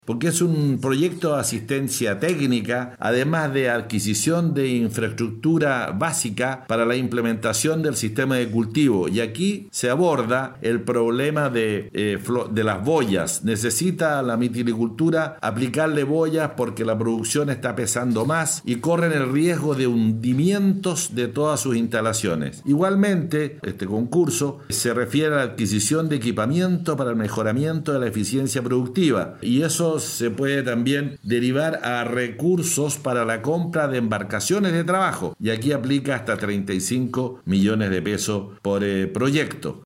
porque es un proyecto de asistencia técnica, además de adquisición de infraestructura básica para la implementación del sistema de cultivo. Y aquí se aborda el problema de las boyas. Necesita la mitilicultura aplicarle boyas porque la producción está pesando más y corren el riesgo de hundimientos de todas sus instalaciones. Igualmente, este concurso se refiere a la adquisición de equipamiento para el mejoramiento de la eficiencia productiva, y eso se puede también derivar a recursos para la compra de embarcaciones de trabajo, y aquí aplica hasta 35 millones de pesos por proyecto.